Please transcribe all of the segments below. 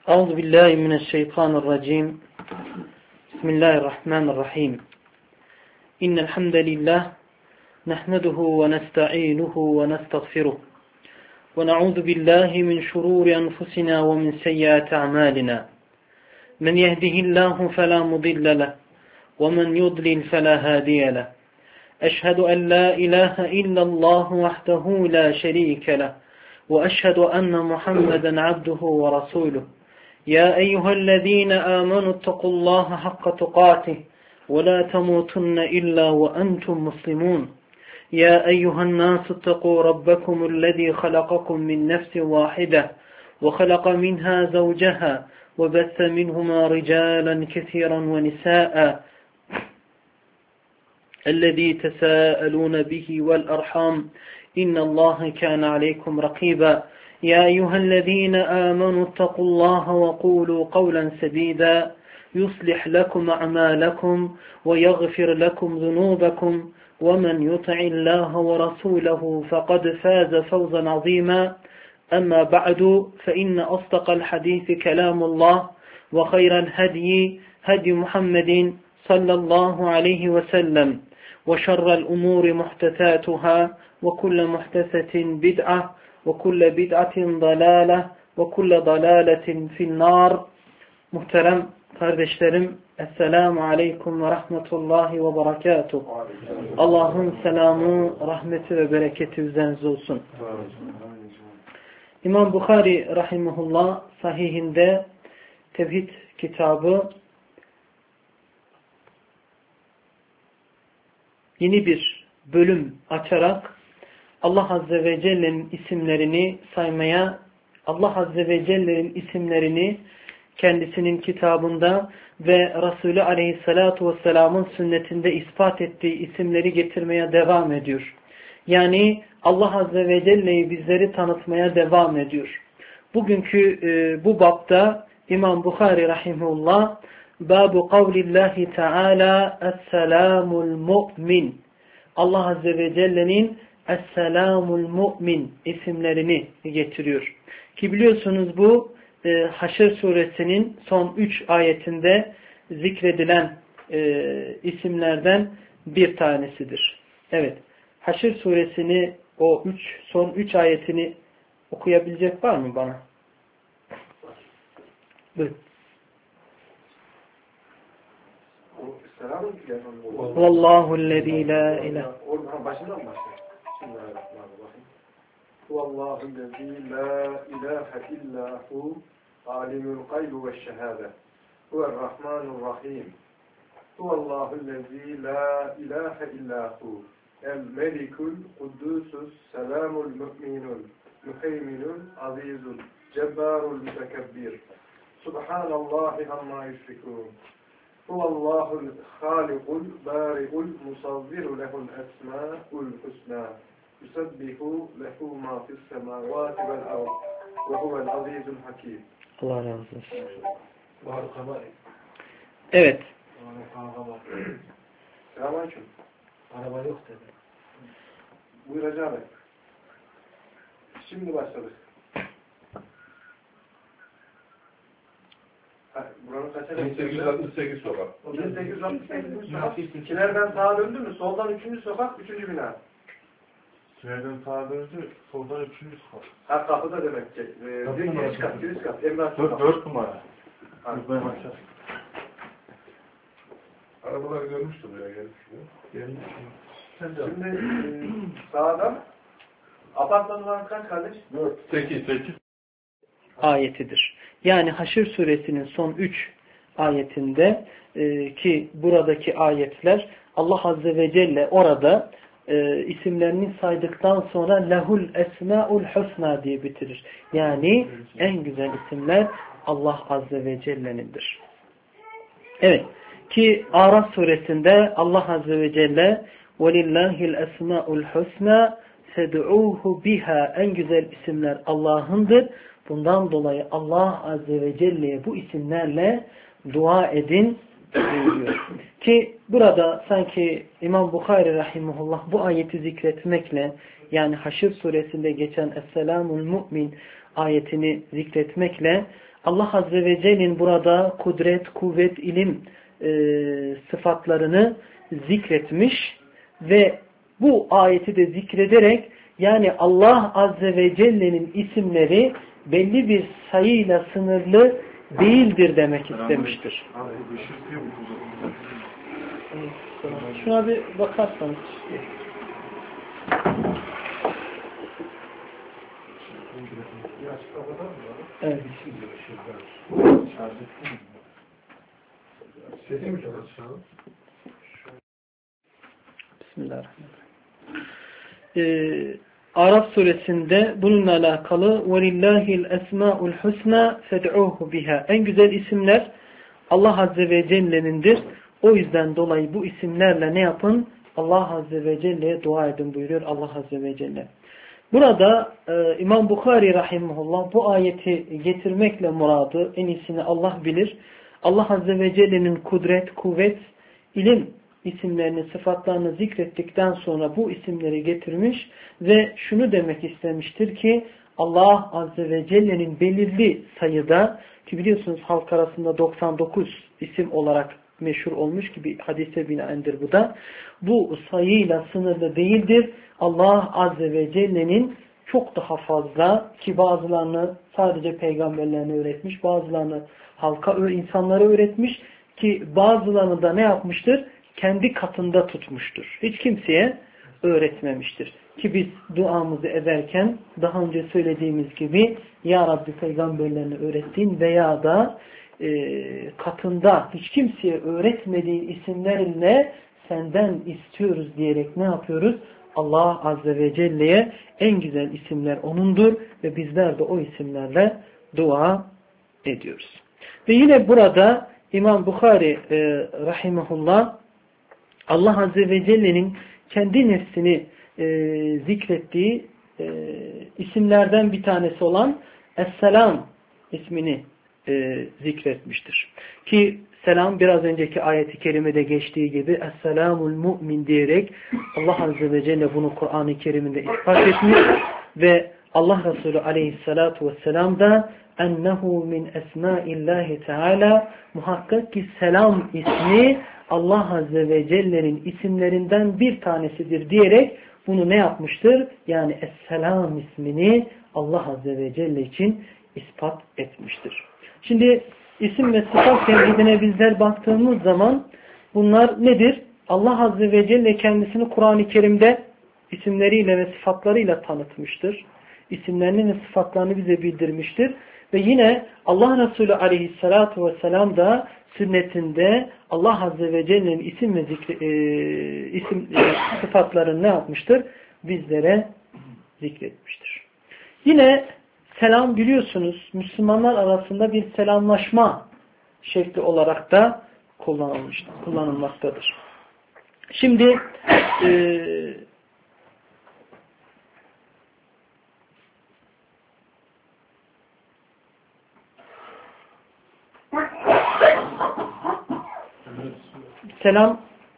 Euzu billahi mineşşeytanirracim. Bismillahirrahmanirrahim. İnnel hamdalillah nahmeduhu ve nestainuhu ve nestağfiruh. Ve na'udzu billahi min şururi enfusina ve min seyyiati a'malina. Men yehdihillahu fela mudille leh ve men yudlil fela hadiye leh. Eşhedü en la ilahe illallah vahdehu la şerike leh ve eşhedü enne Muhammeden abduhu ve resuluh. يا أيها الذين آمنوا اتقوا الله حق تقاته ولا تموتن إلا وأنتم مسلمون يا أيها الناس اتقوا ربكم الذي خلقكم من نفس واحدة وخلق منها زوجها وبث منهما رجالا كثيرا ونساء الذي تساءلون به والأرحام إن الله كان عليكم رقيبا يا أيها الذين آمنوا اتقوا الله وقولوا قولا سديدا يصلح لكم أعمالكم ويغفر لكم ذنوبكم ومن يطع الله ورسوله فقد فاز فوزا عظيما أما بعد فإن أصدق الحديث كلام الله وخير الهدي هدي محمد صلى الله عليه وسلم وشر الأمور محدثاتها وكل محدثة بدعة وَكُلَّ بِدْعَةٍ ضَلَالَةٍ وَكُلَّ ضَلَالَةٍ فِي النَّارِ. Muhterem kardeşlerim, Esselamu Aleyküm ve Rahmetullahi ve Berekatuhu. Allah'ın selamı, rahmeti ve bereketi üzerinize olsun. İmam Bukhari Rahimullah sahihinde Tevhid kitabı yeni bir bölüm açarak Allah Azze ve Celle'nin isimlerini saymaya, Allah Azze ve Celle'nin isimlerini kendisinin kitabında ve Resulü Aleyhisselatü Vesselam'ın sünnetinde ispat ettiği isimleri getirmeye devam ediyor. Yani Allah Azze ve Celle'yi bizleri tanıtmaya devam ediyor. Bugünkü bu bapta İmam Bukhari Rahimullah Babu kavlillahi Teala Es-selamul mu'min, Allah Azze ve Celle'nin Es-selamul mu'min isimlerini getiriyor. Ki biliyorsunuz bu Haşr suresinin son 3 ayetinde zikredilen isimlerden bir tanesidir. Evet. Haşr suresini o son 3 ayetini okuyabilecek var mı bana? Buyurun. Vallahu'llezî la ilahe. Oradan başından başlayalım. Bismillahirrahmanirrahim. Huvallahu'llezî la ilahe illahu alimul gaybi veşşehâde. Huverrahmanurrahim. Huvallahu'llezî la ilahe illahu el-melikul kuddusus selamul mü'minul müheyminul azizul cebbarul mütekebbir. Subhanallahi amma yüşrikûn. Huvallahu'l hâlikul bâri'ul musavviru lehul esmâ'ul husnâ. Yusabbihu lehu mâ fis semâvâti vel ard. Ve huvel azîzul hakîm. Allah razı olsun. Evet. Selamünaleyküm. Araba yok dedi. Buyuracağım. Şimdi başladık. Buranın kaça 1868 sokak. 1868 sokak. Kilerden sağa döndü mü? Soldan 3. sokak, 3. bina. Kilerden sağa döndü, soldan 3. sokak. Ha, kapıda demek ki. Giriş kat. Emrah sokak. 4 numara. Arabalar görmüştü buraya gelmiş. Şimdi sağdan apartmanlar kaç kardeş? 4. 8. Ayetidir. Yani Haşr suresinin son 3 ayetinde ki buradaki ayetler Allah Azze ve Celle orada isimlerini saydıktan sonra lehul esma'ul husna diye bitirir. Yani en güzel isimler Allah Azze ve Celle'nindir. Evet. Ki Araf suresinde Allah Azze ve Celle velillahil esma'ul husna fed'uhu biha, en güzel isimler Allah'ındır. Bundan dolayı Allah Azze ve Celle'ye bu isimlerle dua edin buyuruyor. Ki burada sanki İmam Bukhari rahimahullah bu ayeti zikretmekle, yani Haşr suresinde geçen Es-selamul mu'min ayetini zikretmekle Allah Azze ve Celle'nin burada kudret, kuvvet, ilim sıfatlarını zikretmiş ve bu ayeti de zikrederek, yani Allah Azze ve Celle'nin isimleri belli bir sayıyla sınırlı değildir demek istemiştir. Şuna bir bakarsanız. Evet. Bismillahirrahmanirrahim. Araf suresinde bununla alakalı وَلِلَّهِ الْاَسْمَاءُ الْحُسْنَى فَدْعُوهُ بِهَا. En güzel isimler Allah Azze ve Celle'nindir. O yüzden dolayı bu isimlerle ne yapın? Allah Azze ve Celle'ye dua edin buyuruyor Allah Azze ve Celle. Burada İmam Bukhari rahimahullah bu ayeti getirmekle muradı, en iyisini Allah bilir. Allah Azze ve Celle'nin kudret, kuvvet, ilim isimlerini, sıfatlarını zikrettikten sonra bu isimleri getirmiş ve şunu demek istemiştir ki Allah Azze ve Celle'nin belirli sayıda, ki biliyorsunuz halk arasında 99 isim olarak meşhur olmuş gibi hadise binaendir bu da. Bu sayıyla sınırlı değildir. Allah Azze ve Celle'nin çok daha fazla, ki bazılarını sadece peygamberlerine öğretmiş, bazılarını halka, insanlara öğretmiş, ki bazılarını da ne yapmıştır? Kendi katında tutmuştur. Hiç kimseye öğretmemiştir. Ki biz duamızı ederken daha önce söylediğimiz gibi Ya Rabbi peygamberlerine öğrettiğin veya da katında hiç kimseye öğretmediğin isimlerle senden istiyoruz diyerek ne yapıyoruz? Allah Azze ve Celle'ye en güzel isimler O'nundur ve bizler de o isimlerle dua ediyoruz. Ve yine burada İmam Bukhari rahimahullah Allah Azze ve Celle'nin kendi nefsini zikrettiği isimlerden bir tanesi olan Es-Selam ismini zikretmiştir. Ki selam biraz önceki ayeti kerimede geçtiği gibi Es-Selamul Mu'min diyerek Allah Azze ve Celle bunu Kur'an-ı Kerim'de ispat etmiş ve Allah Resulü Aleyhissalatu vesselam da ennehu min esmaillahi teala, muhakkak ki selam ismi Allah Azze ve Celle'nin isimlerinden bir tanesidir diyerek bunu ne yapmıştır? Yani Es-Selam ismini Allah Azze ve Celle için ispat etmiştir. Şimdi isim ve sıfat tevhidine bizler baktığımız zaman bunlar nedir? Allah Azze ve Celle kendisini Kur'an-ı Kerim'de isimleriyle ve sıfatlarıyla tanıtmıştır. İsimlerini ve sıfatlarını bize bildirmiştir. Ve yine Allah Resulü Aleyhissalatu vesselam da sünnetinde Allah Azze ve Celle'nin isim ve sıfatlarını ne yapmıştır? Bizlere zikretmiştir. Yine selam biliyorsunuz Müslümanlar arasında bir selamlaşma şekli olarak da kullanılmaktadır. Şimdi selam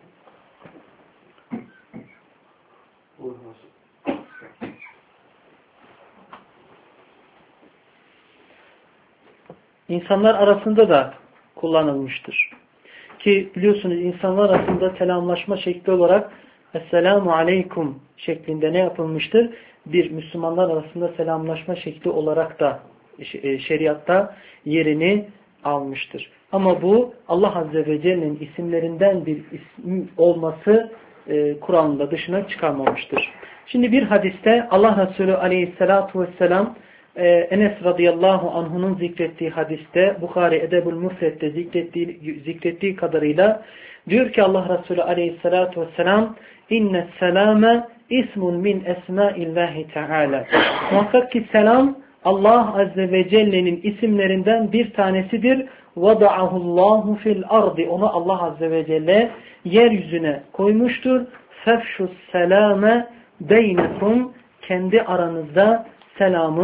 insanlar arasında da kullanılmıştır. Ki biliyorsunuz insanlar arasında selamlaşma şekli olarak Esselamu Aleyküm şeklinde ne yapılmıştır? Bir Müslümanlar arasında selamlaşma şekli olarak da şeriatta yerini almıştır. Ama bu Allah Azze ve Celle'nin isimlerinden bir isim olması Kur'an'da dışına çıkarmamıştır. Şimdi bir hadiste Allah Resulü Aleyhisselatu Vesselam Enes radıyallahu anh'unun zikrettiği hadiste Bukhari Edebul Mufret'te zikrettiği kadarıyla diyor ki Allah Resulü Aleyhisselatu Vesselam inne selame ismun min esmaillahi teala. Muhakkak ki selam Allah Azze ve Celle'nin isimlerinden bir tanesidir. وَضَعَهُ اللّٰهُ فِي الْأَرْضِ. Onu Allah Azze ve Celle yeryüzüne koymuştur. فَفْشُ السَّلَامَ بَيْنَكُمْ. Kendi aranızda selamı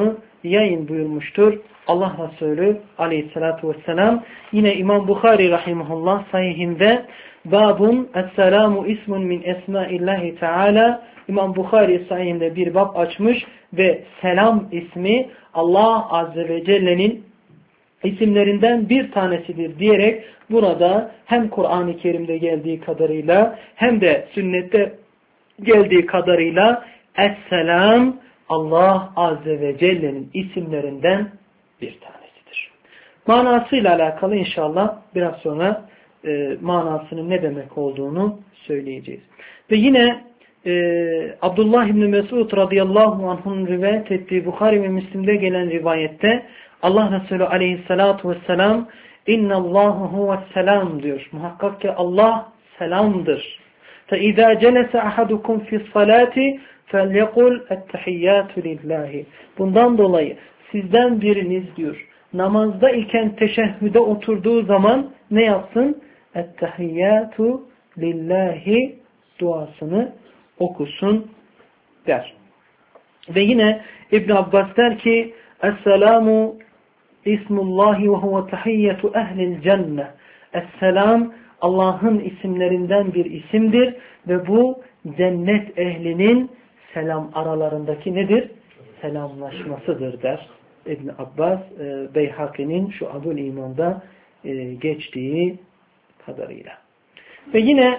yayın buyurmuştur Allah Resulü aleyhissalatu vesselam. Yine İmam Bukhari rahimahullah sahihinde babun es-selamu ismun min esmaillahi teala, İmam Bukhari sahihinde bir bab açmış ve selam ismi Allah Azze ve Celle'nin isimlerinden bir tanesidir diyerek burada hem Kur'an-ı Kerim'de geldiği kadarıyla hem de sünnette geldiği kadarıyla Es-Selam Allah Azze ve Celle'nin isimlerinden bir tanesidir. Manasıyla alakalı inşallah biraz sonra manasının ne demek olduğunu söyleyeceğiz. Ve yine Abdullah İbni Mesud radıyallahu anh'ın rivayet ettiği Bukhari ve Müslim'de gelen rivayette Allah Resulü aleyhissalatu vesselam innallahu huve's-selam diyor. Muhakkak ki Allah selamdır. فَاِذَا جَلَسَ أَحَدُكُمْ فِي الصَّلَاةِ فَلْيَقُلْ اَتَّحِيَّاتُ لِلّٰهِ. Bundan dolayı sizden biriniz diyor namazda iken teşehhüde oturduğu zaman ne yapsın? اَتَّحِيَّاتُ لِلّٰهِ duasını okusun der. Ve yine İbn Abbas der ki Es-selamu ismullahi ve huve tahiyyetu ehlil cennet. Es-selam Allah'ın isimlerinden bir isimdir ve bu cennet ehlinin selam aralarındaki nedir? Selamlaşmasıdır der İbn Abbas, Beyhaki'nin şu Şuab-ül İman'da geçtiği kadarıyla. Ve yine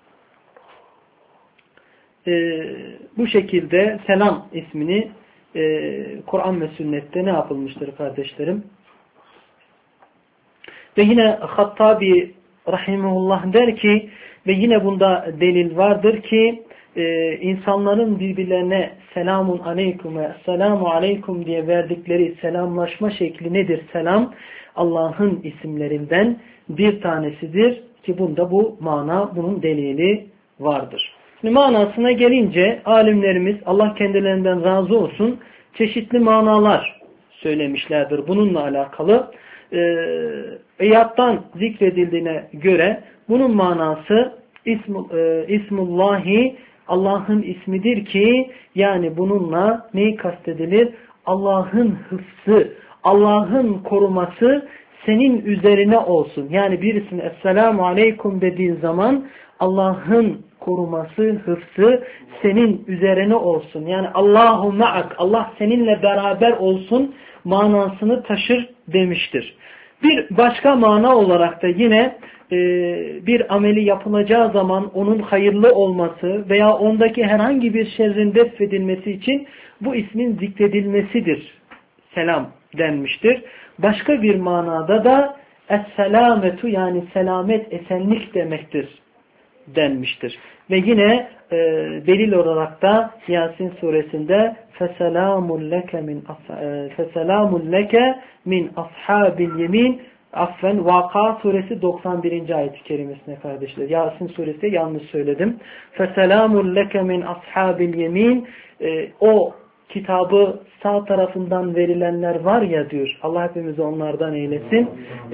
bu şekilde selam ismini Kur'an ve sünnette ne yapılmıştır kardeşlerim? Ve yine Hattabi rahimehullah der ki ve yine bunda delil vardır ki insanların birbirlerine selamun aleyküm ve selamu aleyküm diye verdikleri selamlaşma şekli nedir? Selam Allah'ın isimlerinden bir tanesidir ki bunda bu mana, bunun delili vardır. Şimdi manasına gelince alimlerimiz Allah kendilerinden razı olsun çeşitli manalar söylemişlerdir bununla alakalı. İyattan zikredildiğine göre bunun manası İsmullahi Allah'ın ismidir ki yani bununla neyi kastedilir? Allah'ın hıfzı, Allah'ın koruması senin üzerine olsun. Yani birisine Esselamu Aleyküm dediğin zaman Allah'ın koruması, hıfzı senin üzerine olsun. Yani Allahu ma'ak, Allah seninle beraber olsun manasını taşır demiştir. Bir başka mana olarak da yine bir ameli yapılacağı zaman onun hayırlı olması veya ondaki herhangi bir şerrin defedilmesi için bu ismin zikredilmesidir. Selam denmiştir. Başka bir manada da es-selametu yani selamet, esenlik demektir denmiştir. Ve yine delil olarak da Yasin suresinde feselamun leke min ashabil yemin affen Vaka suresi 91. ayet-i kerimesine kardeşler. Yasin suresi yanlış söyledim. Feselamun leke min ashabil yemin o kitabı sağ tarafından verilenler var ya diyor. Allah hepimizi onlardan eylesin.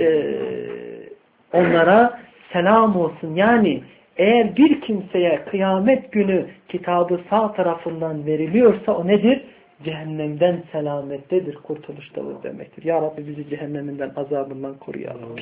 Onlara selam olsun. Yani eğer bir kimseye kıyamet günü kitabı sağ tarafından veriliyorsa o nedir? Cehennemden selamettedir, kurtuluştadır demektir. Ya Rabbi bizi cehenneminden, azabından koru ya Rabbi.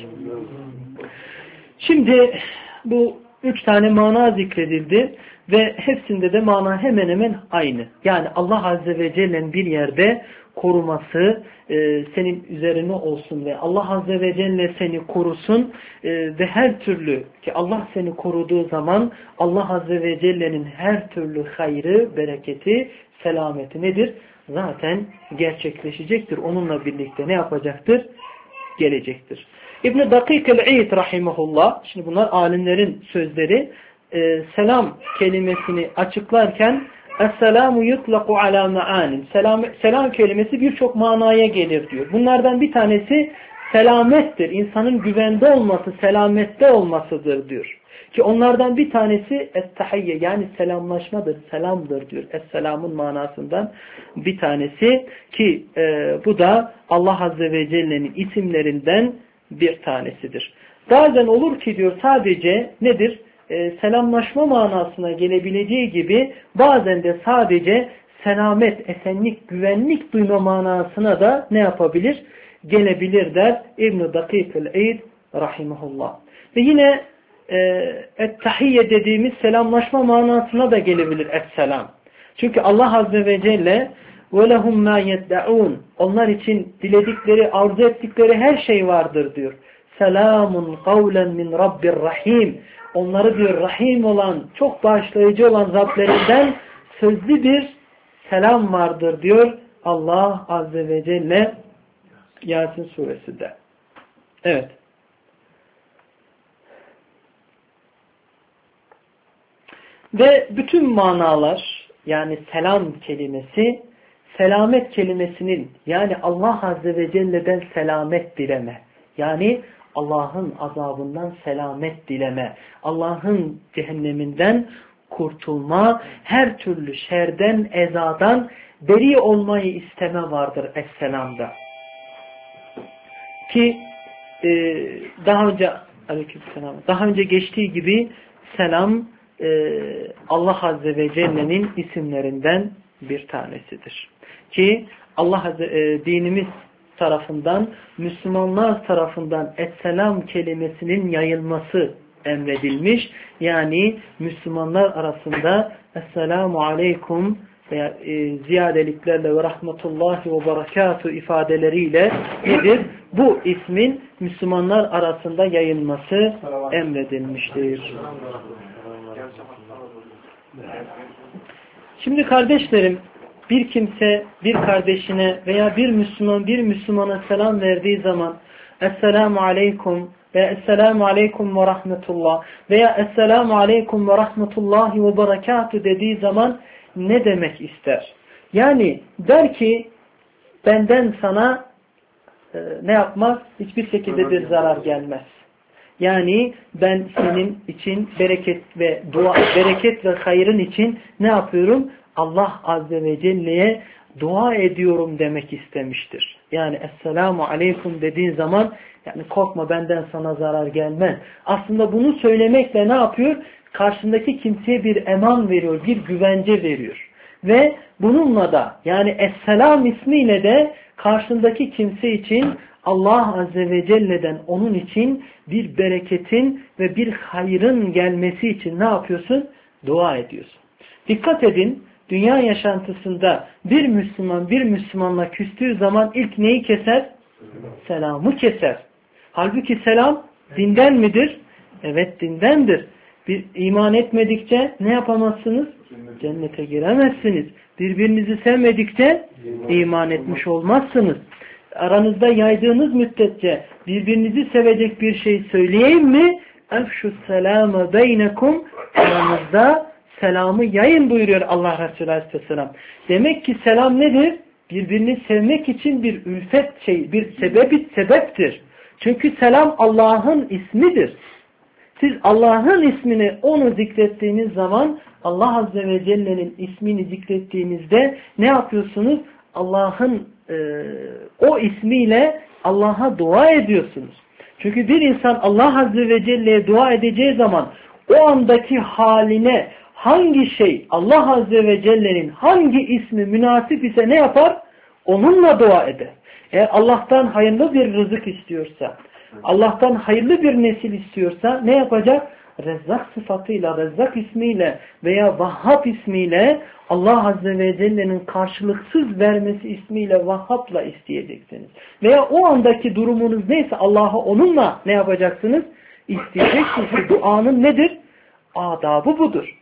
Şimdi bu 3 tane mana zikredildi ve hepsinde de mana hemen hemen aynı. Yani Allah Azze ve Celle'nin bir yerde koruması senin üzerine olsun ve Allah Azze ve Celle seni korusun ve her türlü ki Allah seni koruduğu zaman Allah Azze ve Celle'nin her türlü hayrı, bereketi, selameti nedir? Zaten gerçekleşecektir. Onunla birlikte ne yapacaktır? Gelecektir. İbn-i Dakik el-İd rahimahullah, şimdi bunlar alimlerin sözleri, selam kelimesini açıklarken Es-selamu yutlaku ala ma'anin. Selam kelimesi birçok manaya gelir diyor. Bunlardan bir tanesi selamettir. İnsanın güvende olması, selamette olmasıdır diyor. Ki onlardan bir tanesi es-tahiyye yani selamlaşmadır, selamdır diyor. Es-selamın manasından bir tanesi ki bu da Allah Azze ve Celle'nin isimlerinden bir tanesidir. Bazen olur ki diyor sadece nedir? Selamlaşma manasına gelebileceği gibi bazen de sadece selamet, esenlik, güvenlik duyma manasına da ne yapabilir? Gelebilir der İbn-i Dakik-ül-Eid rahimahullah. Ve yine et-tahiyye dediğimiz selamlaşma manasına da gelebilir es-selam. Çünkü Allah Azze ve Celle وَلَهُمْ مَا يَدَّعُونَ onlar için diledikleri, arzu ettikleri her şey vardır diyor. Selamun kavlen min Rabbir Rahim. Onları diyor Rahim olan, çok bağışlayıcı olan Rablerinden sözlü bir selam vardır diyor Allah Azze ve Celle Yasin suresinde. Evet. Ve bütün manalar, yani selam kelimesi, selamet kelimesinin, yani Allah Azze ve Celle'den selamet dileme, yani Allah'ın azabından selamet dileme, Allah'ın cehenneminden kurtulma, her türlü şerden, ezadan beri olmayı isteme vardır es-selamda. Ki daha önce geçtiği gibi selam Allah Azze ve Celle'nin isimlerinden bir tanesidir. Ki dinimiz tarafından, Müslümanlar tarafından es-selam kelimesinin yayılması emredilmiş. Yani Müslümanlar arasında Esselamu Aleyküm veya ziyadeliklerle ve rahmetullahi ve berekatuhu ifadeleriyle nedir? Bu ismin Müslümanlar arasında yayılması emredilmiştir. Şimdi kardeşlerim, bir kimse bir kardeşine veya bir Müslümana selam verdiği zaman Esselamu Aleyküm veya Esselamu Aleyküm ve Rahmetullah veya Esselamu Aleyküm ve Rahmetullahi ve Berekatuhu dediği zaman ne demek ister? Yani der ki benden sana ne yapmaz? Hiçbir şekilde bir zarar gelmez. Yani ben senin için bereket ve hayrın için ne yapıyorum? Allah Azze ve Celle'ye dua ediyorum demek istemiştir. Yani Esselamu Aleyküm dediğin zaman yani korkma benden sana zarar gelmez. Aslında bunu söylemekle ne yapıyor? Karşındaki kimseye bir eman veriyor, bir güvence veriyor. Ve bununla da yani Esselam ismiyle de karşındaki kimse için Allah Azze ve Celle'den onun için bir bereketin ve bir hayrın gelmesi için ne yapıyorsun? Dua ediyorsun. Dikkat edin, dünya yaşantısında bir Müslümanla küstüğü zaman ilk neyi keser? Selamı keser. Halbuki selam dinden midir? Evet, dindendir. Bir iman etmedikçe ne yapamazsınız? Cennete giremezsiniz. Birbirinizi sevmedikçe iman etmiş olmazsınız. Aranızda yaydığınız müddetçe birbirinizi sevecek bir şey söyleyeyim mi? Efşü's-selâme beynekum, aranızda selamı yayın buyuruyor Allah Resulü Aleyhisselam. Demek ki selam nedir? Birbirini sevmek için bir ülfet bir sebeptir. Çünkü selam Allah'ın ismidir. Siz Allah'ın ismini onu zikrettiğiniz zaman Allah Azze ve Celle'nin ismini zikrettiğinizde ne yapıyorsunuz? Allah'ın o ismiyle Allah'a dua ediyorsunuz. Çünkü bir insan Allah Azze ve Celle'ye dua edeceği zaman o andaki haline hangi şey Allah Azze ve Celle'nin hangi ismi münasip ise ne yapar? Onunla dua eder. Eğer Allah'tan hayırlı bir rızık istiyorsa, Allah'tan hayırlı bir nesil istiyorsa ne yapacak? Rezzak sıfatıyla, Rezzak ismiyle veya Vahhab ismiyle Allah Azze ve Celle'nin karşılıksız vermesi ismiyle Vahhab'la isteyeceksiniz. Veya o andaki durumunuz neyse Allah'a onunla ne yapacaksınız? İsteyeceksiniz. Duanın nedir? Adabı budur.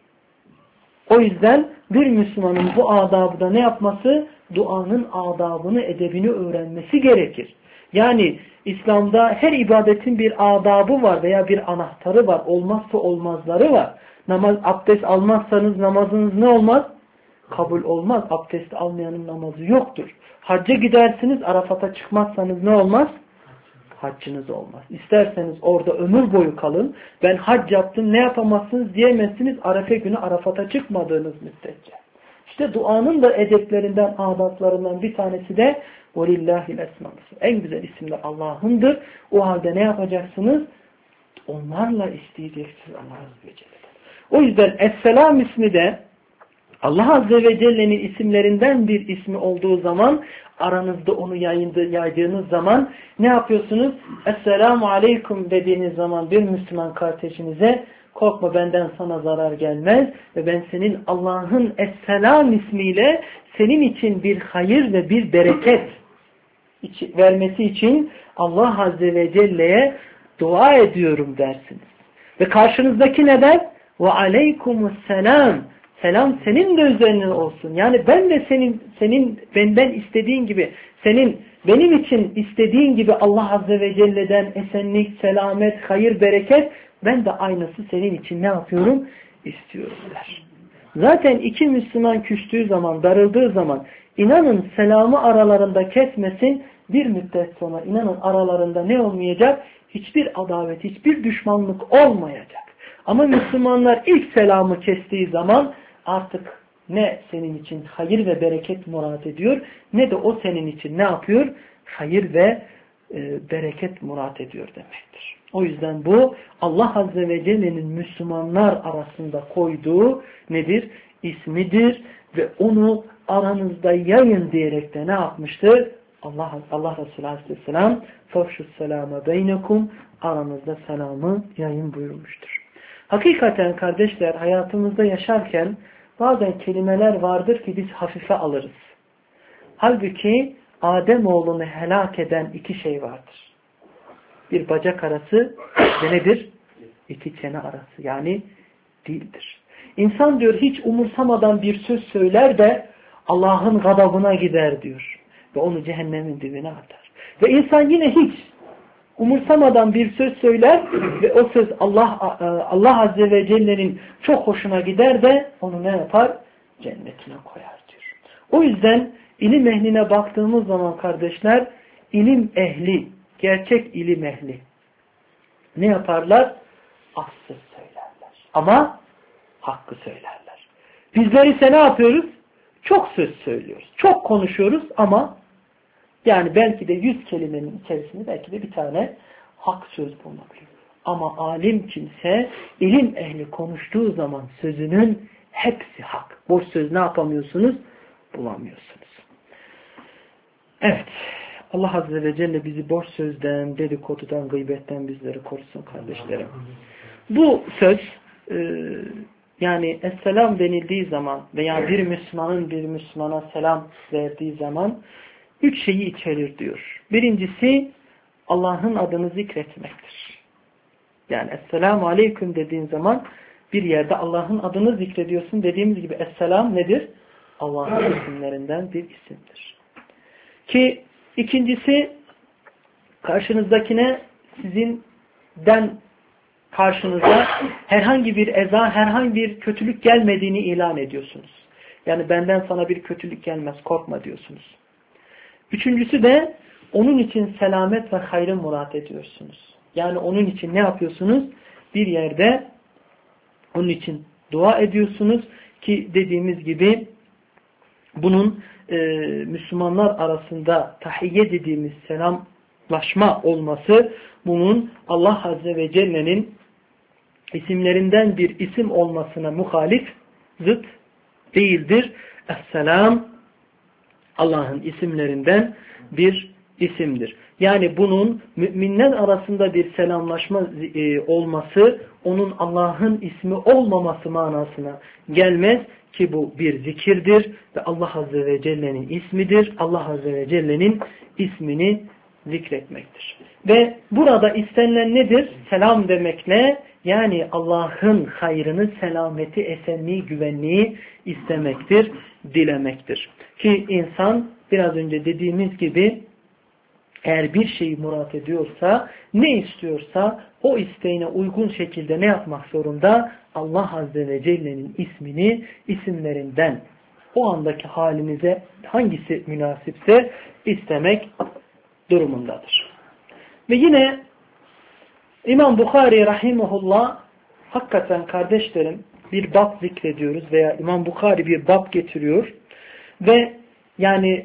O yüzden bir Müslümanın bu adabı da ne yapması? Duanın adabını, edebini öğrenmesi gerekir. Yani İslam'da her ibadetin bir adabı var veya bir anahtarı var. Olmazsa olmazları var. Abdest almazsanız namazınız ne olmaz? Kabul olmaz. Abdest almayanın namazı yoktur. Hacca gidersiniz, Arafat'a çıkmazsanız ne olmaz? Haccınız olmaz. İsterseniz orada ömür boyu kalın. Ben hac yaptım, ne yapamazsınız diyemezsiniz Arefe günü Arafat'a çıkmadığınız müddetçe. İşte duanın da edeplerinden, adaplarından bir tanesi de وَلِلَّهِ الْاَسْمَانِ. En güzel isimler Allah'ındır. O halde ne yapacaksınız? Onlarla isteyeceksiniz Allah Azze ve Celle'den. O yüzden Es-Selam ismi de Allah Azze ve Celle'nin isimlerinden bir ismi olduğu zaman, aranızda onu yaydığınız zaman ne yapıyorsunuz? Esselamu Aleyküm dediğiniz zaman bir Müslüman kardeşinize, korkma benden sana zarar gelmez ve ben senin Allah'ın Esselam ismiyle senin için bir hayır ve bir bereket vermesi için Allah Azze ve Celle'ye dua ediyorum dersiniz. Ve karşınızdaki ne der? Ve aleykümüsselam. Selam senin de üzerine olsun. Yani ben de senin benden istediğin gibi, senin benim için istediğin gibi Allah Azze ve Celle'den esenlik, selamet, hayır, bereket, ben de aynısı senin için ne yapıyorum? İstiyorum der. Zaten iki Müslüman küstüğü zaman, darıldığı zaman, inanın selamı aralarında kesmesin, bir müddet sonra inanın aralarında ne olmayacak? Hiçbir adavet, hiçbir düşmanlık olmayacak. Ama Müslümanlar ilk selamı kestiği zaman artık ne senin için hayır ve bereket murat ediyor, ne de o senin için ne yapıyor? Hayır ve bereket murat ediyor demektir. O yüzden bu Allah Azze ve Celle'nin Müslümanlar arasında koyduğu nedir? İsmidir ve onu aranızda yayın diyerek de ne yapmıştır? Allah Resulü Aleyhisselam "Fafşusselâme beynekum" aranızda selamı yayın buyurmuştur. Hakikaten kardeşler hayatımızda yaşarken bazen kelimeler vardır ki biz hafife alırız. Halbuki Ademoğlunu helak eden iki şey vardır. Bir bacak arası ve nedir? İki çene arası yani dildir. İnsan diyor hiç umursamadan bir söz söyler de Allah'ın gadabına gider diyor. Ve onu cehennemin dibine atar. Ve insan yine hiç umursamadan bir söz söyler ve o söz Allah Azze ve Celle'nin çok hoşuna gider de onu ne yapar? Cennetine koyar diyor. O yüzden ilim ehline baktığımız zaman kardeşler, ilim ehli, gerçek ilim ehli ne yaparlar? Az söz söylerler. Ama hakkı söylerler. Bizler ise ne yapıyoruz? Çok söz söylüyoruz. Çok konuşuyoruz ama yani belki de 100 kelimenin içerisinde belki de bir tane hak söz bulunabilir. Ama alim kimse, ilim ehli konuştuğu zaman sözünün hepsi hak. Boş söz ne yapamıyorsunuz? Bulamıyorsunuz. Evet. Allah Azze ve Celle bizi boş sözden, dedikodudan, gıybetten bizleri korusun kardeşlerim. Bu söz yani Esselam denildiği zaman veya bir Müslümanın bir Müslümana selam verdiği zaman 3 şeyi içerir diyor. Birincisi Allah'ın adını zikretmektir. Yani Esselamu Aleyküm dediğin zaman bir yerde Allah'ın adını zikrediyorsun. Dediğimiz gibi Esselam nedir? Allah'ın isimlerinden bir isimdir. Ki ikincisi karşınızdakine sizinden karşınıza herhangi bir eza, herhangi bir kötülük gelmediğini ilan ediyorsunuz. Yani benden sana bir kötülük gelmez, korkma diyorsunuz. Üçüncüsü de onun için selamet ve hayrı murat ediyorsunuz. Yani onun için ne yapıyorsunuz? Bir yerde onun için dua ediyorsunuz ki dediğimiz gibi bunun Müslümanlar arasında tahiyye dediğimiz selamlaşma olması bunun Allah Azze ve Celle'nin isimlerinden bir isim olmasına muhalif, zıt değildir. Esselam Allah'ın isimlerinden bir isimdir. Yani bunun müminler arasında bir selamlaşma olması onun Allah'ın ismi olmaması manasına gelmez ki bu bir zikirdir ve Allah Azze ve Celle'nin ismidir. Allah Azze ve Celle'nin ismini zikretmektir. Ve burada istenilen nedir? Selam demek ne? Yani Allah'ın hayrını, selameti, esenliği, güvenliği istemektir, dilemektir. Ki insan biraz önce dediğimiz gibi eğer bir şeyi murat ediyorsa, ne istiyorsa o isteğine uygun şekilde ne yapmak zorunda? Allah Azze ve Celle'nin ismini, isimlerinden o andaki halinize hangisi münasipse istemek durumundadır. Ve yine İmam Bukhari rahimahullah hakikaten kardeşlerim bir bab zikrediyoruz veya İmam Bukhari bir bab getiriyor ve yani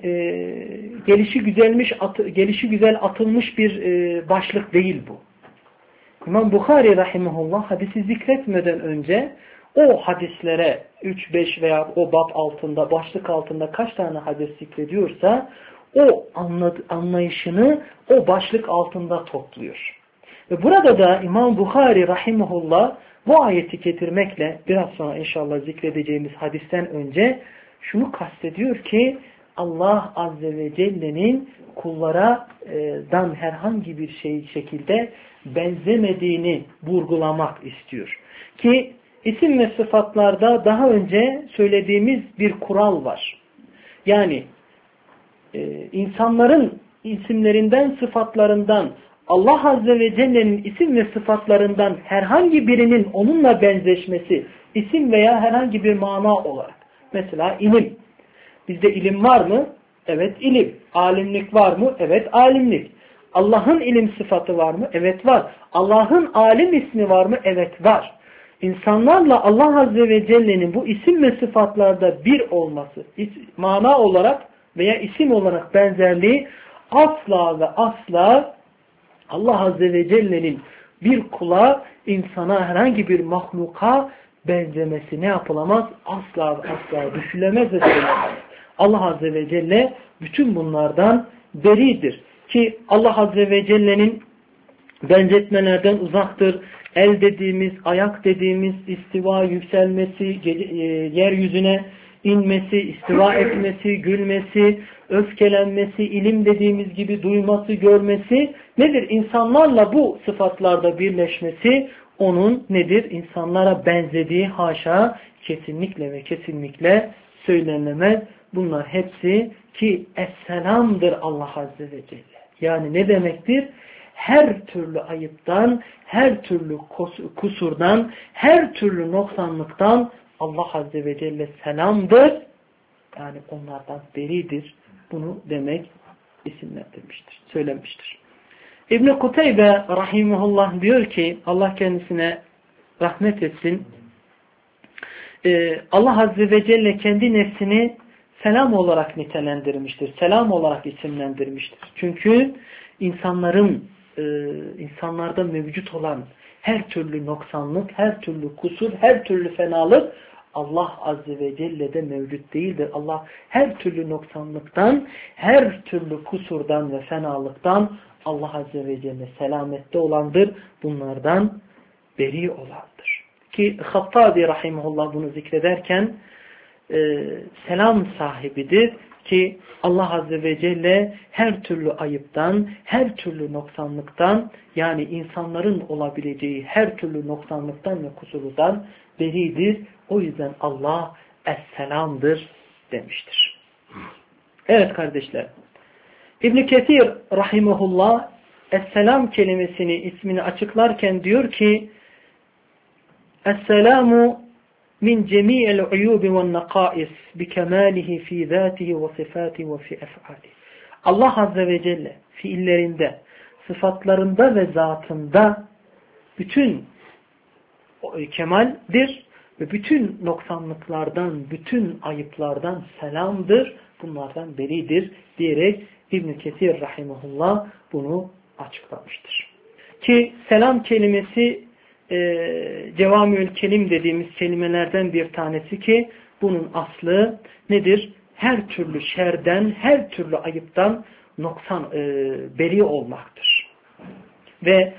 gelişi güzel atılmış bir başlık değil bu. İmam Bukhari rahimahullah hadisi zikretmeden önce o hadislere 3, 5 veya o bab altında, başlık altında kaç tane hadis zikrediyorsa o anlayışını o başlık altında topluyor. Ve burada da İmam Bukhari rahimahullah bu ayeti getirmekle biraz sonra inşallah zikredeceğimiz hadisten önce şunu kastediyor ki Allah Azze ve Celle'nin kullardan herhangi bir şekilde benzemediğini vurgulamak istiyor. Ki isim ve sıfatlarda daha önce söylediğimiz bir kural var. Yani insanların isimlerinden, sıfatlarından, Allah Azze ve Celle'nin isim ve sıfatlarından herhangi birinin onunla benzeşmesi, isim veya herhangi bir mana olarak. Mesela ilim. Bizde ilim var mı? Evet, ilim. Alimlik var mı? Evet, alimlik. Allah'ın ilim sıfatı var mı? Evet, var. Allah'ın alim ismi var mı? Evet, var. İnsanlarla Allah Azze ve Celle'nin bu isim ve sıfatlarda bir olması, mana olarak veya isim olarak benzerliği asla ve asla Allah Azze ve Celle'nin bir kula, insana, herhangi bir mahluka benzemesi ne yapılamaz? Asla ve asla düşülemez ve söylemez. Allah Azze ve Celle bütün bunlardan beridir. Ki Allah Azze ve Celle'nin benzetmelerden uzaktır. El dediğimiz, ayak dediğimiz, istiva, yükselmesi, yeryüzüne inmesi, istiva etmesi, gülmesi, öfkelenmesi, ilim dediğimiz gibi duyması, görmesi nedir? İnsanlarla bu sıfatlarda birleşmesi onun nedir? İnsanlara benzediği haşa kesinlikle ve kesinlikle söylenemez. Bunlar hepsi ki Esselam'dır Allah Azze ve Celle. Yani ne demektir? Her türlü ayıptan, her türlü kusurdan, her türlü noksanlıktan Allah Azze ve Celle selamdır. Yani onlardan beridir. Bunu demek isimlendirmiştir, söylemiştir. İbn-i Kuteybe rahimahullah diyor ki, Allah kendisine rahmet etsin, Allah Azze ve Celle kendi nefsini selam olarak nitelendirmiştir. Selam olarak isimlendirmiştir. Çünkü insanlarda mevcut olan her türlü noksanlık, her türlü kusur, her türlü fenalık Allah Azze ve Celle'de mevcut değildir. Allah her türlü noksanlıktan, her türlü kusurdan ve fenalıktan Allah Azze ve Celle selamette olandır. Bunlardan beri olandır. Ki Hattabi rahimahullah bunu zikrederken selam sahibidir ki Allah Azze ve Celle her türlü ayıptan, her türlü noksanlıktan, yani insanların olabileceği her türlü noksanlıktan ve kusurdan beridir. O yüzden Allah Es-Selam'dır demiştir. Evet kardeşler. İbn-i Kesir rahimahullah Es-Selam kelimesini, ismini açıklarken diyor ki Es-Selamu min cemi'il uyubi ve nakais bi kemalihi fi zatihi ve sifatihi ve fi ef'alihi. Allah Azze ve Celle fiillerinde, sıfatlarında ve zatında bütün kemaldir ve bütün noksanlıklardan, bütün ayıplardan selamdır, bunlardan beridir diyerek İbn-i Kesir rahimahullah bunu açıklamıştır. Ki selam kelimesi Cevamiül Kelim dediğimiz kelimelerden bir tanesi ki bunun aslı nedir? Her türlü şerden, her türlü ayıptan beri olmaktır. Ve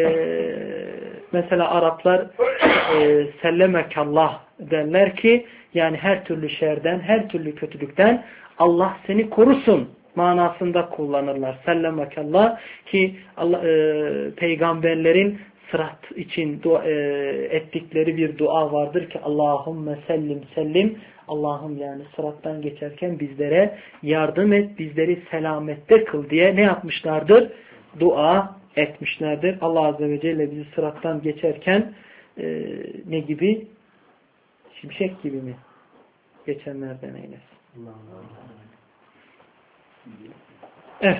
mesela Araplar sellemekallah derler ki yani her türlü şerden, her türlü kötülükten Allah seni korusun manasında kullanırlar. Sellemekallah ki peygamberlerin sırat için ettikleri bir dua vardır ki Allahümme sellim sellim, Allah'ım yani sırattan geçerken bizlere yardım et, bizleri selamette kıl diye ne yapmışlardır? Dua etmişlerdir. Allah Azze ve Celle bizi sırattan geçerken ne gibi? Şimşek gibi mi? Geçenlerden eylesin. Evet.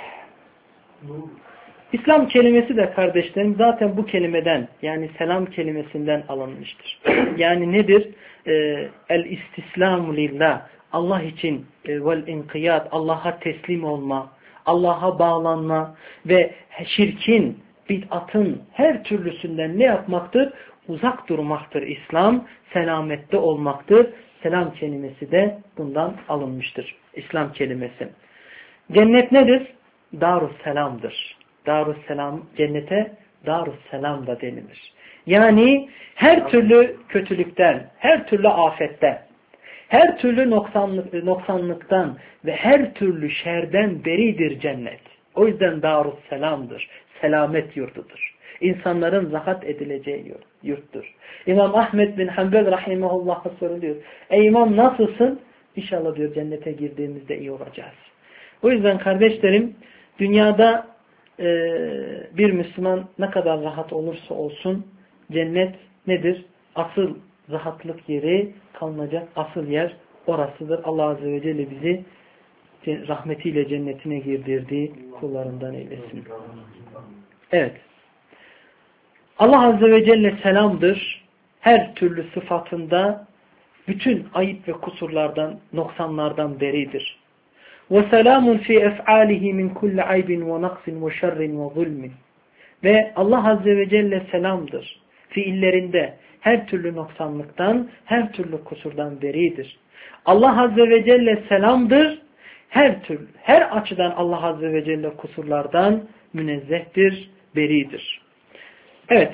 İslam kelimesi de kardeşlerim zaten bu kelimeden, yani selam kelimesinden alınmıştır. Yani nedir? El-istislamu lillah. Allah için vel-inkiyat, Allah'a teslim olma, Allah'a bağlanma ve şirkin, bid'atın her türlüsünden ne yapmaktır? uzak durmaktır İslam, selamette olmaktır. Selam kelimesi de bundan alınmıştır. İslam kelimesi. Cennet nedir? Darusselam'dır. Darusselam, cennete Darusselam da denilir. Yani her türlü kötülükten, her türlü afetten, her türlü noksanlıktan ve her türlü şerden beridir cennet. O yüzden Darusselam'dır. Selamet yurdudur. İnsanların rahat edileceği yurttur. İmam Ahmed bin Hanbel rahimahullah'a soruluyor. Ey imam nasılsın? İnşallah diyor cennete girdiğimizde iyi olacağız. O yüzden kardeşlerim dünyada bir Müslüman ne kadar rahat olursa olsun cennet nedir? Asıl rahatlık yeri, kalınacak asıl yer orasıdır. Allah Azze ve Celle bizi rahmetiyle cennetine girdirdiği kullarından eylesin. Evet. Allah Azze ve Celle selamdır. Her türlü sıfatında bütün ayıp ve kusurlardan, noksanlardan beridir. وَسَلَامٌ فِي اَفْعَالِهِ مِنْ كُلِّ عَيْبٍ وَنَقْصٍ وَشَرٍ وَظُلْمٍ. Ve Allah Azze ve Celle selamdır. Fiillerinde her türlü noksanlıktan, her türlü kusurdan beridir. Allah Azze ve Celle selamdır. Her açıdan Allah Azze ve Celle kusurlardan münezzehtir, beridir. Evet.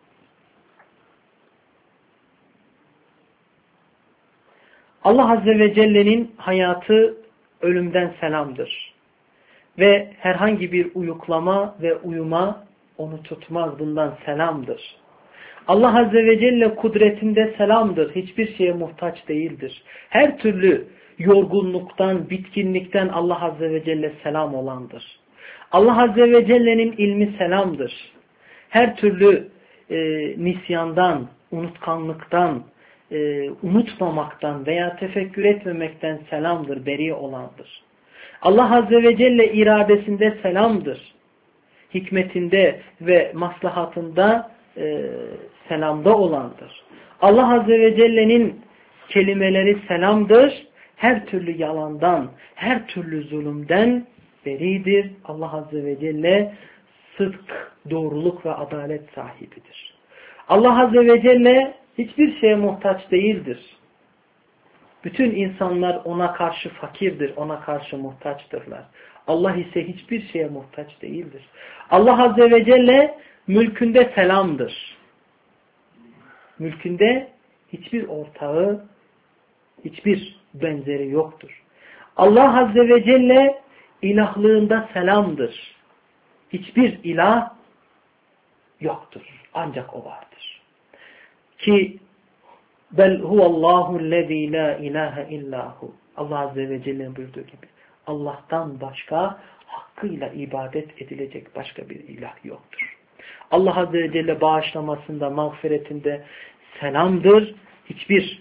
Allah Azze ve Celle'nin hayatı ölümden selamdır. Ve herhangi bir uyuklama ve uyuma onu tutmaz, bundan selamdır. Allah Azze ve Celle kudretinde selamdır. Hiçbir şeye muhtaç değildir. Her türlü yorgunluktan, bitkinlikten Allah Azze ve Celle selam olandır. Allah Azze ve Celle'nin ilmi selamdır. Her türlü nisyandan, unutkanlıktan, unutmamaktan veya tefekkür etmemekten selamdır, beri olandır. Allah Azze ve Celle iradesinde selamdır. Hikmetinde ve maslahatında selamda olandır. Allah Azze ve Celle'nin kelimeleri selamdır. Her türlü yalandan, her türlü zulümden beridir. Allah Azze ve Celle sıdk, doğruluk ve adalet sahibidir. Allah Azze ve Celle hiçbir şeye muhtaç değildir. Bütün insanlar ona karşı fakirdir, ona karşı muhtaçtırlar. Allah ise hiçbir şeye muhtaç değildir. Allah Azze ve Celle mülkünde selamdır. Mülkünde hiçbir ortağı, hiçbir benzeri yoktur. Allah Azze ve Celle ilahlığında selamdır. Hiçbir ilah yoktur. Ancak o vardır. Ki bel huvallahu lezî la ilahe illahu. Allah Azze ve Celle'nin buyurduğu gibi Allah'tan başka hakkıyla ibadet edilecek başka bir ilah yoktur. Allah Azze ve Celle bağışlamasında, mağfiretinde selamdır. Hiçbir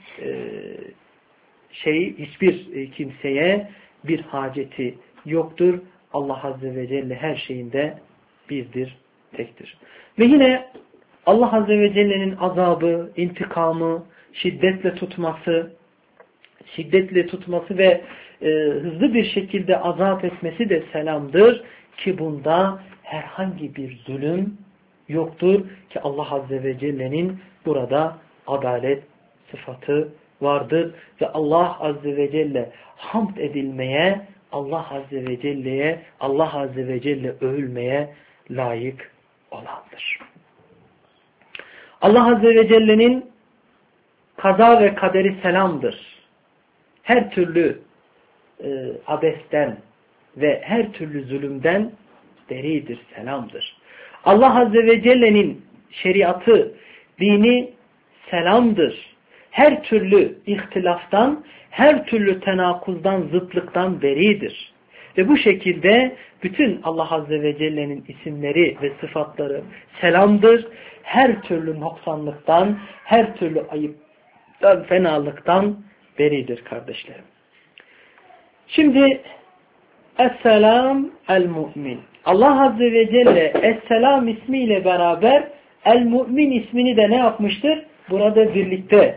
hiçbir kimseye bir haceti yoktur. Allah Azze ve Celle her şeyinde birdir, tektir. Ve yine Allah Azze ve Celle'nin azabı, intikamı, şiddetle tutması ve hızlı bir şekilde azap etmesi de selamdır ki bunda herhangi bir zulüm yoktur ki Allah Azze ve Celle'nin burada adalet sıfatı vardır ve Allah Azze ve Celle hamd edilmeye, Allah Azze ve Celle'ye, Allah Azze ve Celle övülmeye layık olandır. Allah Azze ve Celle'nin kaza ve kaderi selamdır. Her türlü abesten ve her türlü zulümden beridir, selamdır. Allah Azze ve Celle'nin şeriatı, dini selamdır. Her türlü ihtilaftan, her türlü tenakuzdan, zıtlıktan beridir. Ve bu şekilde bütün Allah Azze ve Celle'nin isimleri ve sıfatları selamdır. Her türlü noksanlıktan, her türlü ayıptan, fenalıktan beridir kardeşlerim. Şimdi Es-Selam El-Mu'min. Allah Azze ve Celle Es-Selam ismiyle beraber El-Mu'min ismini de ne yapmıştır? Burada birlikte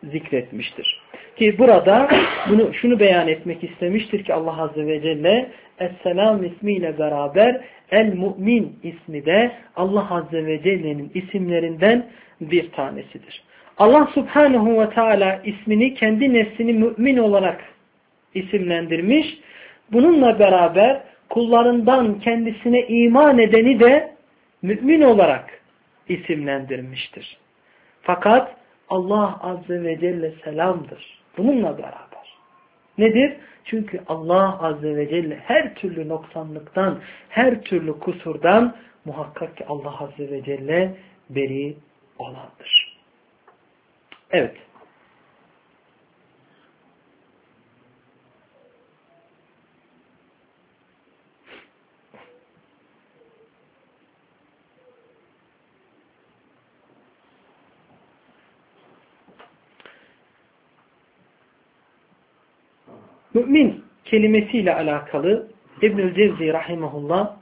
zikretmiştir. Ki burada şunu beyan etmek istemiştir ki Allah Azze ve Celle Es-Selam ismiyle beraber El-Mu'min ismi de Allah Azze ve Celle'nin isimlerinden bir tanesidir. Allah Subhanahu ve Teala ismini kendi nefsini mümin olarak isimlendirmiş. Bununla beraber kullarından kendisine iman edeni de mümin olarak isimlendirmiştir. Fakat Allah Azze ve Celle selamdır. Bununla beraber. Nedir? Çünkü Allah Azze ve Celle her türlü noksanlıktan, her türlü kusurdan muhakkak ki Allah Azze ve Celle beri olandır. Evet. Mümin kelimesiyle alakalı İbnül Cevzi rahimahullah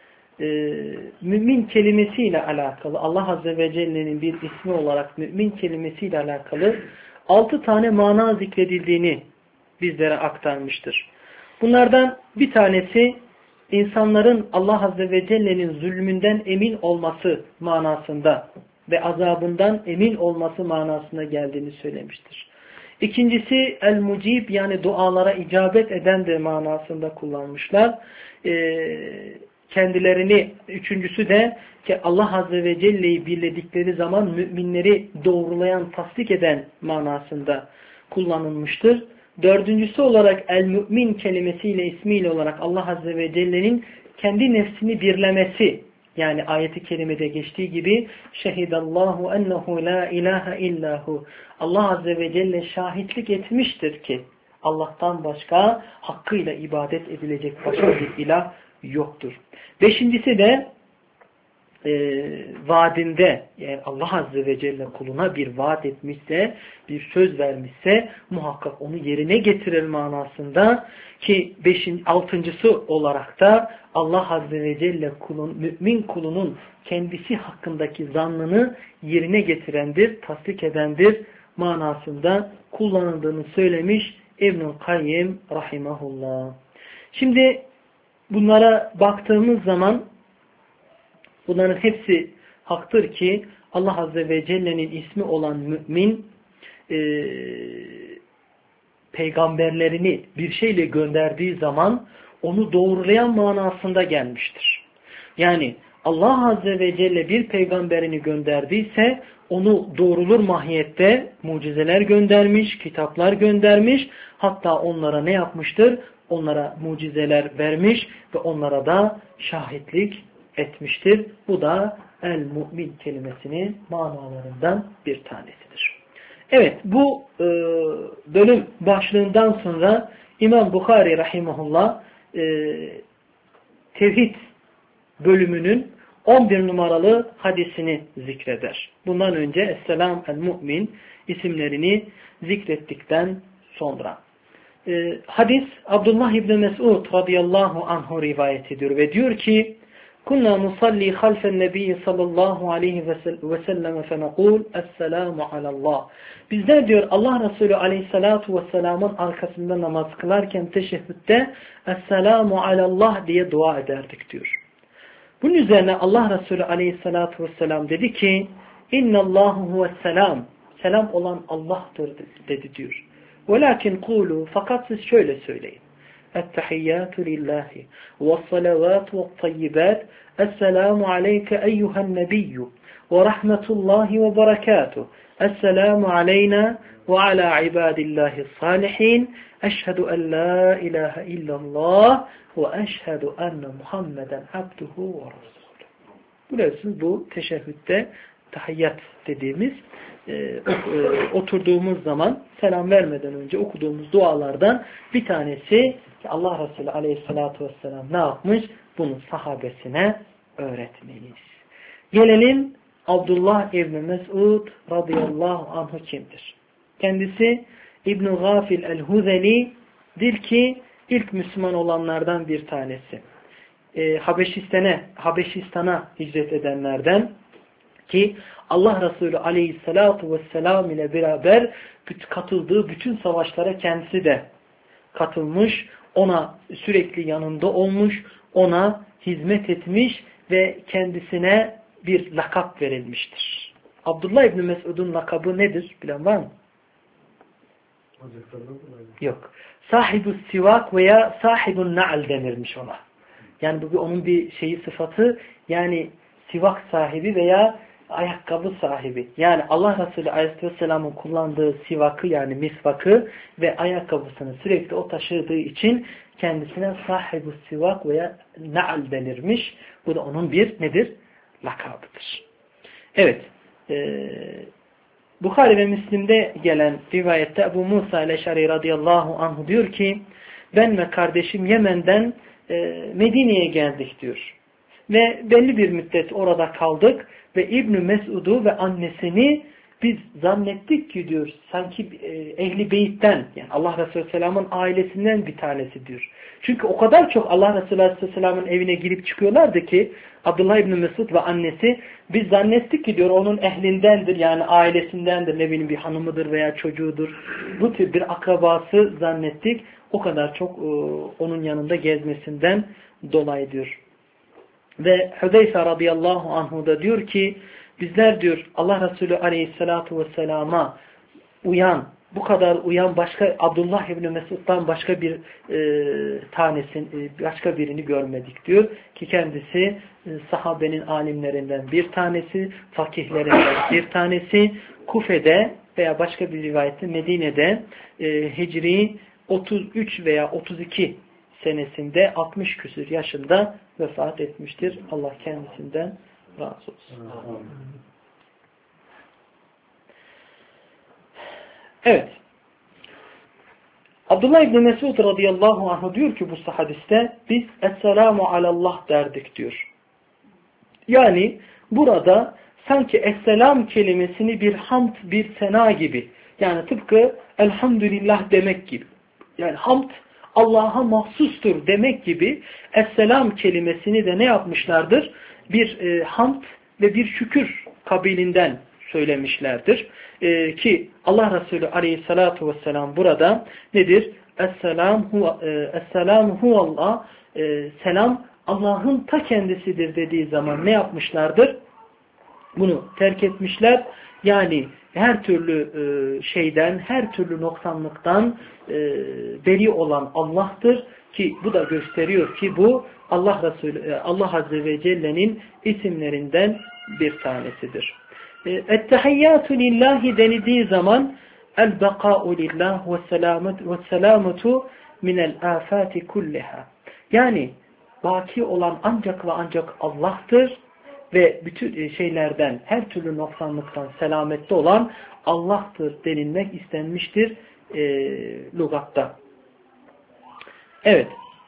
mümin kelimesiyle alakalı Allah Azze ve Celle'nin bir ismi olarak mümin kelimesiyle alakalı 6 tane mana zikredildiğini bizlere aktarmıştır. Bunlardan bir tanesi insanların Allah Azze ve Celle'nin zulmünden emin olması manasında ve azabından emin olması manasına geldiğini söylemiştir. İkincisi el-mucib yani dualara icabet eden de manasında kullanmışlar. Kendilerini, üçüncüsü de ki Allah Azze ve Celle'yi birledikleri zaman müminleri doğrulayan, tasdik eden manasında kullanılmıştır. Dördüncüsü olarak el-mümin kelimesiyle, ismiyle olarak Allah Azze ve Celle'nin kendi nefsini birlemesi, yani ayeti kerimede geçtiği gibi şehidallahu ennehu la ilahe illahu, Allah Azze ve Celle şahitlik etmiştir ki Allah'tan başka hakkıyla ibadet edilecek başka bir ilah yoktur. Beşincisi de vaadinde, yani Allah Azze ve Celle kuluna bir vaat etmişse, bir söz vermişse muhakkak onu yerine getirir manasında ki altıncısı olarak da Allah Azze ve Celle mümin kulunun kendisi hakkındaki zannını yerine getirendir, tasdik edendir manasında kullanıldığını söylemiş İbnül Kayyim rahimahullah. Şimdi bunlara baktığımız zaman bunların hepsi haktır ki Allah Azze ve Celle'nin ismi olan mümin peygamberlerini bir şeyle gönderdiği zaman onu doğrulayan manasında gelmiştir. Yani Allah Azze ve Celle bir peygamberini gönderdiyse onu doğrulur mahiyette mucizeler göndermiş, kitaplar göndermiş, hatta onlara ne yapmıştır? Onlara mucizeler vermiş ve onlara da şahitlik etmiştir. Bu da el-mu'min kelimesinin manalarından bir tanesidir. Evet, bu bölüm başlığından sonra İmam Bukhari rahimahullah tevhid bölümünün 11 numaralı hadisini zikreder. Bundan önce Es-Selam el-Mu'min isimlerini zikrettikten sonra. Hadis Abdullah İbni Mesud radıyallahu anhu rivayet ediyor ve diyor ki Kunna nusalli halfen nebiyyi sallallahu aleyhi ve sellem fenekul Esselamu alallah. Bizler diyor Allah Resulü aleyhissalatu vesselamın arkasında namaz kılarken teşehhütte Esselamu alallah diye dua ederdik diyor. Bunun üzerine Allah Resulü aleyhissalatu vesselam dedi ki İnnallahu huvesselam. Selam olan Allah'tır dedi diyor. Velakin kulu, fakat siz şöyle söyleyin. Ettehiyyatü lillahi ve's-salavatü ve't-tayyibat. Esselamu aleyke eyyuhen nebiyyü ve rahmetullahi ve berekatuhu. Esselamu aleyna ve ala ibadillahi's-salihin. Eşhedü en la ilahe illallah ve eşhedü enne Muhammeden abduhu ve resuluhu. Biliyorsunuz bu teşehhütte tahiyyat dediğimiz oturduğumuz zaman selam vermeden önce okuduğumuz dualardan bir tanesi ki Allah Resulü aleyhissalatu vesselam ne yapmış? Bunu sahabesine öğretmiş. Gelelim Abdullah İbni Mesud radıyallahu anhu kimdir? Kendisi İbn-i Gafil el-Huzeli'dir ki ilk Müslüman olanlardan bir tanesi. Habeşistan'a hicret edenlerden ki Allah Resulü aleyhissalatu vesselam ile beraber katıldığı bütün savaşlara kendisi de katılmış. ona sürekli yanında olmuş, ona hizmet etmiş ve kendisine bir lakap verilmiştir. Abdullah İbni Mesud'un lakabı nedir? Bilen var mı? Yok. Sahibü sivak veya sahibun na'al denirmiş ona. Yani bu onun bir sıfatı, yani sivak sahibi veya ayakkabı sahibi. Yani Allah Resulü Aleyhisselam'ın kullandığı sivakı, yani misvakı ve ayakkabısını sürekli o taşıdığı için kendisine sahibü sivak veya na'al denirmiş. Bu da onun bir nedir? Lakabıdır. Evet. Bukhari ve Müslim'de gelen rivayette Ebu Musa el-Eş'ari radıyallahu anhu diyor ki, ben ve kardeşim Yemen'den Medine'ye geldik diyor. Ve belli bir müddet orada kaldık ve İbn Mesud'u ve annesini biz zannettik ki diyor, sanki Ehli Beyt'ten, yani Allah Resulü Aleyhisselam'ın ailesinden bir tanesi diyor. Çünkü o kadar çok Allah Resulü Aleyhisselam'ın evine girip çıkıyorlardı ki Abdullah İbn Mesud ve annesi, biz zannettik ki diyor onun ehlindendir, yani ailesindendir, ne bileyim bir hanımıdır veya çocuğudur. Bu tür bir akrabası zannettik. O kadar çok onun yanında gezmesinden dolayı diyor. Ve Hüzeyfe radıyallahu anhu da diyor ki, bizler diyor Allah Resulü aleyhissalatu vesselama bu kadar uyan başka Abdullah İbni Mesud'dan başka bir başka birini görmedik diyor ki kendisi sahabenin alimlerinden bir tanesi, fakihlerinden bir tanesi. Kufe'de veya başka bir rivayette Medine'de Hicri 33 veya 32 senesinde 60 küsur yaşında vefat etmiştir. Allah kendisinden razı olsun. Evet. Abdullah İbni Mesud radıyallahu anh diyor ki bu hadiste biz Esselamu alallah derdik diyor. Yani burada sanki Esselam kelimesini bir hamd, bir sena gibi, yani tıpkı elhamdülillah demek gibi, yani hamd Allah'a mahsustur demek gibi Esselam kelimesini de ne yapmışlardır? Bir hamd ve bir şükür kabilinden söylemişlerdir. Ki Allah Resulü aleyhissalatu vesselam burada nedir? Esselamu huvallah, selam Allah'ın ta kendisidir dediği zaman ne yapmışlardır? Bunu terk etmişler. Yani her türlü şeyden, her türlü noksanlıktan beri olan Allah'tır ki bu da gösteriyor ki bu Allah Resulü, Allah Azze ve Celle'nin isimlerinden bir tanesidir. Ettehiyyatü lillahi denildiği zaman el-bekâ'u lillah ve selâmetu minel âfâti kulliha. Yani baki olan ancak ve ancak Allah'tır ve bütün şeylerden, her türlü noksanlıktan selamette olan Allah'tır denilmek istenmiştir lügatta. Evet.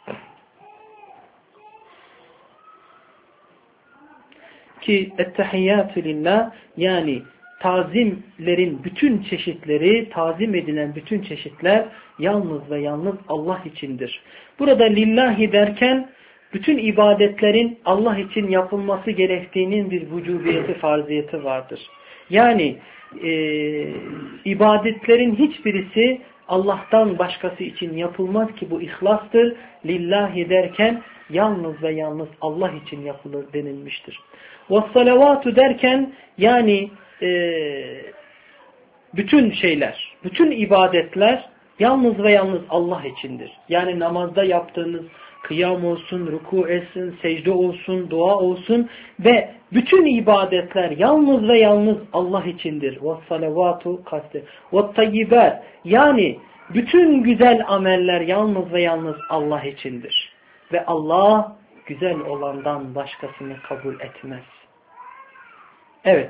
Ki ettehiyyatü lillah, yani tazimlerin bütün çeşitleri, tazim edilen bütün çeşitler yalnız ve yalnız Allah içindir. Burada lillahi derken bütün ibadetlerin Allah için yapılması gerektiğinin bir vücubiyeti, farziyeti vardır. Yani ibadetlerin hiçbirisi Allah'tan başkası için yapılmaz ki bu ihlastır. Lillahi derken yalnız ve yalnız Allah için yapılır denilmiştir. وَالصَّلَوَاتُ derken yani bütün şeyler, bütün ibadetler yalnız ve yalnız Allah içindir. Yani namazda yaptığınız kıyam olsun, ruku etsin, secde olsun, dua olsun ve bütün ibadetler yalnız ve yalnız Allah içindir. وَالصَّلَوَاتُ kastı. وَالطَّيِّبَاتِ yani bütün güzel ameller yalnız ve yalnız Allah içindir. Ve Allah güzel olandan başkasını kabul etmez. Evet.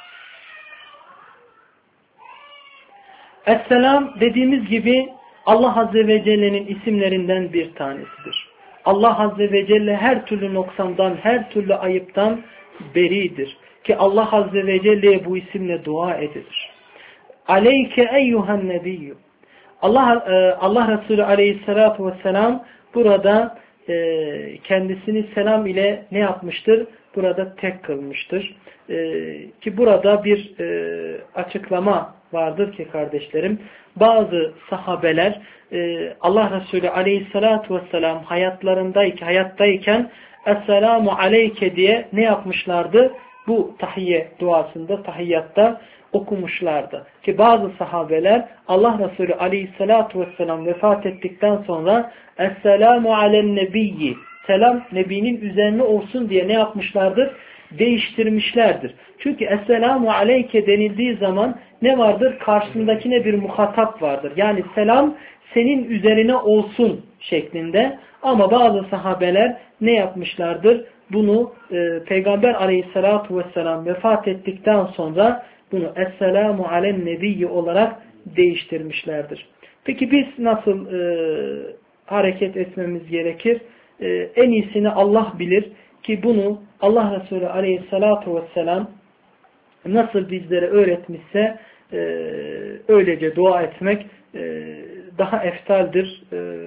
Esselam dediğimiz gibi Allah Azze ve Celle'nin isimlerinden bir tanesidir. Allah Azze ve Celle her türlü noksandan, her türlü ayıptan beridir. Ki Allah Azze ve Celle'ye bu isimle dua edilir. Aleyke eyyuhan nebiyyü. Allah Resulü aleyhissalatu vesselam burada kendisini selam ile ne yapmıştır? Burada tek kılmıştır. Ki burada bir açıklama vardır ki kardeşlerim, bazı sahabeler Allah Resulü aleyhissalatu vesselam hayattayken Esselamu aleyke diye ne yapmışlardı? Bu tahiyye duasında, tahiyyatta okumuşlardı. Ki bazı sahabeler Allah Resulü aleyhissalatu vesselam vefat ettikten sonra Esselamu alen nebiyyi, selam Nebi'nin üzerine olsun diye ne yapmışlardır? Değiştirmişlerdir. Çünkü Esselamu aleyke denildiği zaman ne vardır? Karşısındakine bir muhatap vardır. Yani selam senin üzerine olsun şeklinde. Ama bazı sahabeler ne yapmışlardır? Bunu Peygamber aleyhissalatu vesselam vefat ettikten sonra bunu Esselamu alen nebiyyi olarak değiştirmişlerdir. Peki biz nasıl hareket etmemiz gerekir? En iyisini Allah bilir ki bunu Allah Resulü aleyhissalatu vesselam nasıl bizlere öğretmişse öylece dua etmek daha eftaldir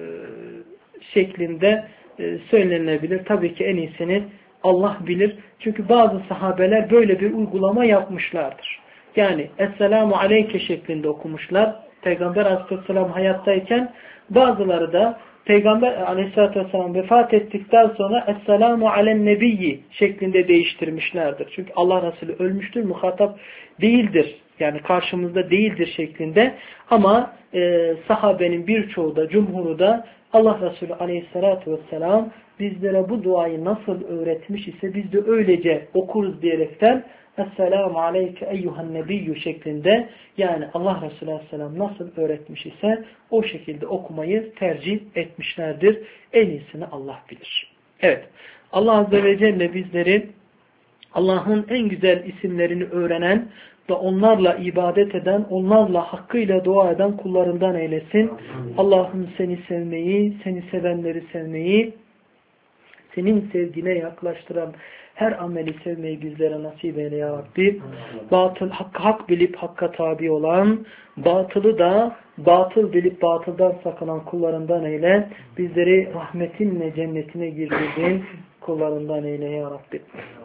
şeklinde söylenebilir. Tabii ki en iyisini Allah bilir. Çünkü bazı sahabeler böyle bir uygulama yapmışlardır. Yani Esselamu aleyke şeklinde okumuşlar. Peygamber aleyhisselam hayattayken, bazıları da Peygamber aleyhisselatü vesselam vefat ettikten sonra Esselamu alen nebiyyi şeklinde değiştirmişlerdir. Çünkü Allah Resulü ölmüştür, muhatap değildir. Yani karşımızda değildir şeklinde. Ama sahabenin birçoğu da, cumhuru da Allah Resulü aleyhisselatü vesselam bizlere bu duayı nasıl öğretmiş ise biz de öylece okuruz diyerekten Esselamu aleyke eyyuhan nebiyyü şeklinde, yani Allah Resulü aleyhisselam nasıl öğretmiş ise o şekilde okumayı tercih etmişlerdir. En iyisini Allah bilir. Evet. Allah Azze ve Celle bizleri Allah'ın en güzel isimlerini öğrenen ve onlarla ibadet eden, onlarla hakkıyla dua eden kullarından eylesin. Allah'ım seni sevmeyi, seni sevenleri sevmeyi, senin sevgine yaklaştıran her ameli sevmeyi bizlere nasip eyle ya Rabbi. Hak bilip hakka tabi olan, batılı da batıl bilip batıldan sakınan kullarından eyle. Bizleri rahmetinle cennetine girdirdiğin kullarından eyle ya Rabbi.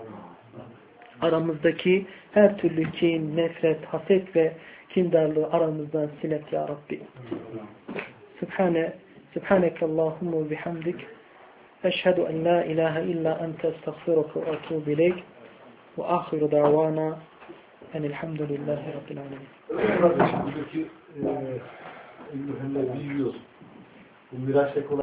Aramızdaki her türlü kin, nefret, haset ve kindarlığı aramızdan silet ya Rabbi. Subhaneke Allahumma ve bihamdik. Eşhedü en la ilahe illa ente estağfiruke ve etûbü ileyk. Ve ahiru davana enelhamdülillahi rabbil alemin. Buradaki eyyuhenne biliyoruz. Bu miraç